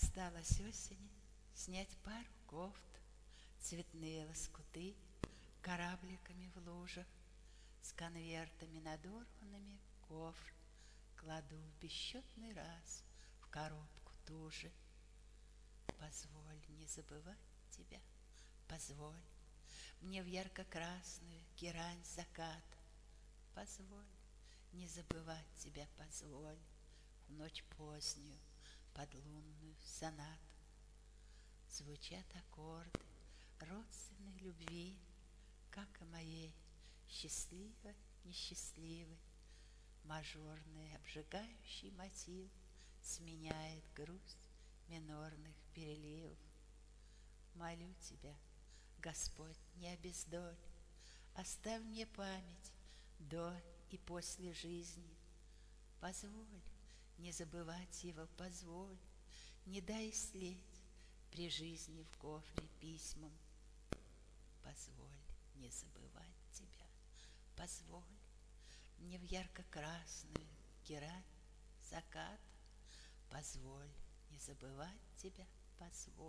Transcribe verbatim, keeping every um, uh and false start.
Осталось осени снять пару кофт, цветные лоскуты корабликами в лужах, с конвертами надорванными кофр кладу в бесчетный раз в коробку ту же. Позволь не забывать тебя, позволь мне в ярко-красную герань заката. Позволь не забывать тебя, позволь в ночь позднюю под лунную сонату. Звучат аккорды родственной любви, как и моей счастливой, несчастливой. Мажорный обжигающий мотив сменяет грусть минорных переливов. Молю тебя, Господь, не обездоль, оставь мне память до и после жизни. Позволь не забывать его, позволь, не дай слеть при жизни в кофре письмам. Позволь не забывать тебя, позволь мне в ярко-красную герань заката. Позволь не забывать тебя, позволь.